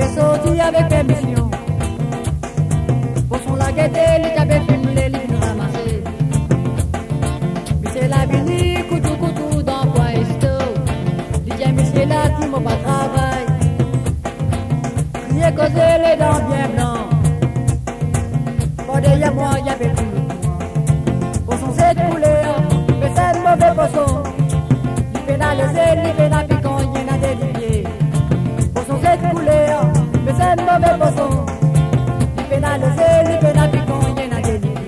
avait sorti avec permission. Pour son la guetter, les avait filmé, les livres ramassés. Monsieur la vini, coutou dans quoi est-ce disait monsieur là qui m'a pas travail. Crier causer les dents bien blancs. Pas derrière moi, y avait plus. Pour son cette couleur, mais c'est une mauvaise poisson. Il pénalisé, il pénalisé. Cette couleur, mais c'est une mauvaise poisson. Il pénalisé, il pénalisé quand il y en a des lits.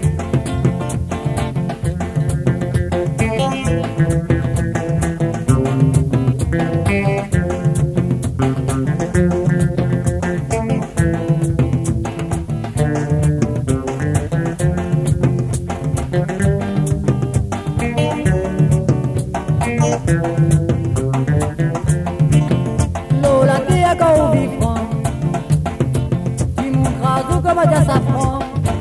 Comme à safran,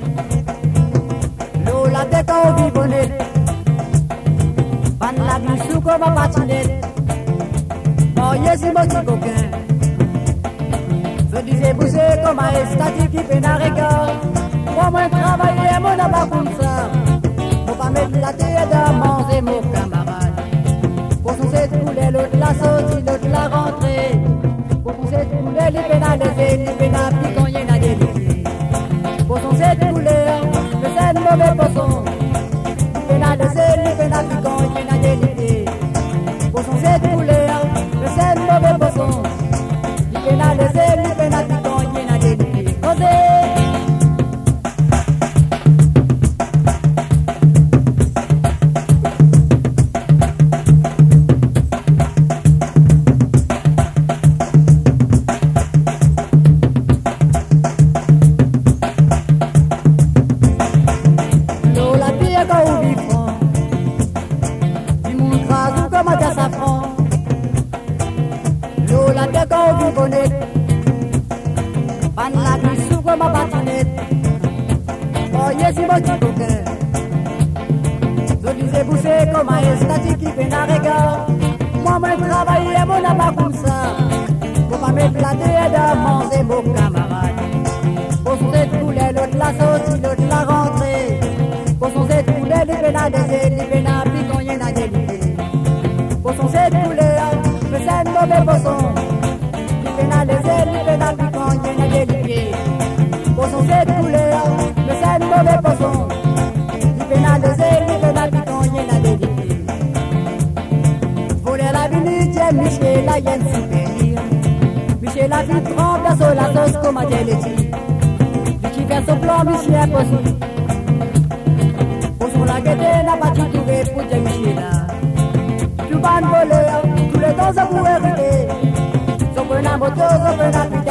l'eau la tête au vivonnet, pan la glissou comme à patinette, bon yes il m'a dit coquin, je disais bouger comme à estati qui peine à regard, moi travailler mon abat comme ça, faut pas mettre la tête à manger mon camarade, pour son cette coulée l'autre la sortie, l'autre la rentrée, pour son cette coulée les pénalisés, les pénalisés quand il y en a des lits. Pour son cette couleur, mais c'est une mauvaise poisson. Il pénalisé, il pénalisé quand il y en a des lits. Pour son cette couleur, mais c'est une mauvaise poisson. Il pénalisé, il pénalisé quand il y en a des lits. La tête au vivonnet, pan la glissou comme à patinette. Oh yes, il m'a dit coquin. Je disais boucher comme à estati qui peine à regard. Moi-même travailler mon abat comme ça. Faut pas me flatter et de manger mon camarade. Pour son cette coulée, l'autre la sortie, l'autre la rentrée. Pour son cette coulée, les pénalisés, les pénalisés quand il y en a des lits. Pour son cette coulée, mais c'est une mauvaise poisson. Pénalisé, les pénalisés quand il y en a des lits. Pour son cette couleur, mais c'est une mauvaise poisson. Les pénalisé, les pénalisés quand il y en a des lits. Voler la minute, Michel la yen souvenir. Michel la vie trempe la sauce, la sauce comme à Déléti. Qui fait son plan, Michel impossible. Pour son la guetter, n'a pas tout trouvé pour dire Michel là. Tout ban voleur, tous les temps ça pourrait rester. Open up,